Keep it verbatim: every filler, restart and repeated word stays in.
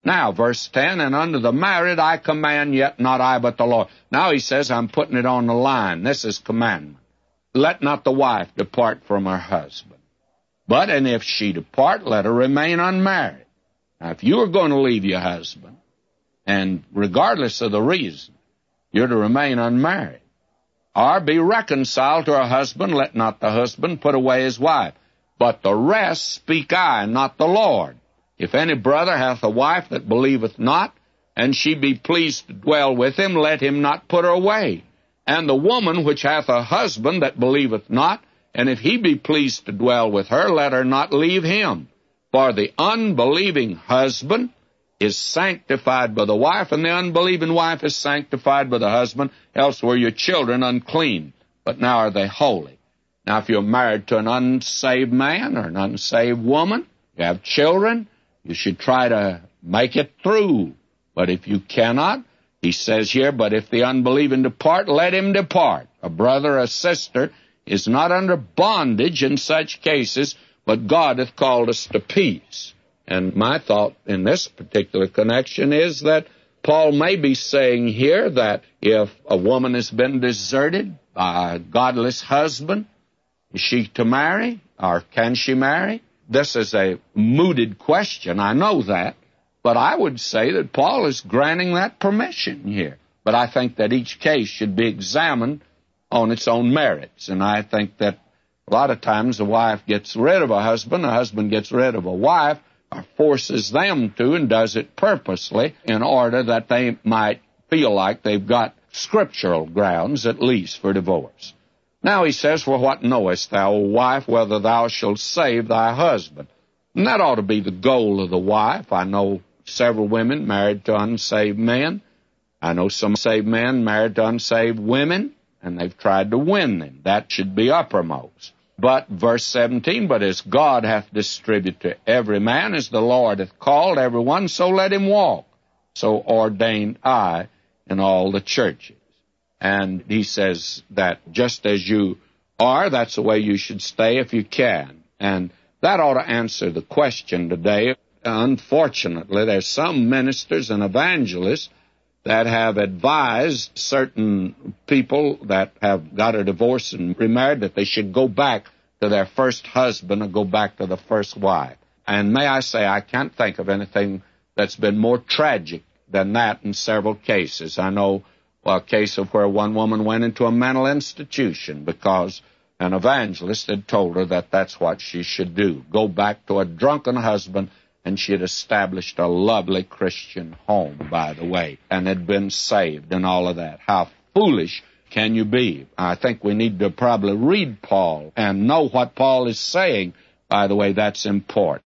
Now, verse ten, and unto the married I command, yet not I, but the Lord. Now he says, I'm putting it on the line. This is commandment. Let not the wife depart from her husband. But, and if she depart, let her remain unmarried. Now, if you are going to leave your husband, and regardless of the reason, you're to remain unmarried, or be reconciled to her husband, let not the husband put away his wife. But the rest speak I, not the Lord. If any brother hath a wife that believeth not, and she be pleased to dwell with him, let him not put her away. And the woman which hath a husband that believeth not, and if he be pleased to dwell with her, let her not leave him. For the unbelieving husband is sanctified by the wife, and the unbelieving wife is sanctified by the husband, else were your children unclean, but now are they holy. Now, if you're married to an unsaved man or an unsaved woman, you have children, you should try to make it through. But if you cannot, he says here, but if the unbelieving depart, let him depart. A brother or a sister is not under bondage in such cases, but God hath called us to peace. And my thought in this particular connection is that Paul may be saying here that if a woman has been deserted by a godless husband, is she to marry, or can she marry? This is a mooted question, I know that, but I would say that Paul is granting that permission here. But I think that each case should be examined on its own merits, and I think that a lot of times a wife gets rid of a husband, a husband gets rid of a wife, or forces them to, and does it purposely in order that they might feel like they've got scriptural grounds, at least, for divorce. Now he says, for what knowest thou, O wife, whether thou shalt save thy husband? And that ought to be the goal of the wife. I know several women married to unsaved men. I know some saved men married to unsaved women, and they've tried to win them. That should be uppermost. But, verse seventeen, but as God hath distributed to every man, as the Lord hath called every one, so let him walk. So ordained I in all the churches. And he says that just as you are, that's the way you should stay if you can. And that ought to answer the question today. Unfortunately, there's some ministers and evangelists that have advised certain people that have got a divorce and remarried that they should go back to their first husband or go back to the first wife. And may I say, I can't think of anything that's been more tragic than that in several cases. I know a case of where one woman went into a mental institution because an evangelist had told her that that's what she should do, go back to a drunken husband, and she had established a lovely Christian home, by the way, and had been saved and all of that. How foolish can you be? I think we need to probably read Paul and know what Paul is saying. By the way, that's important.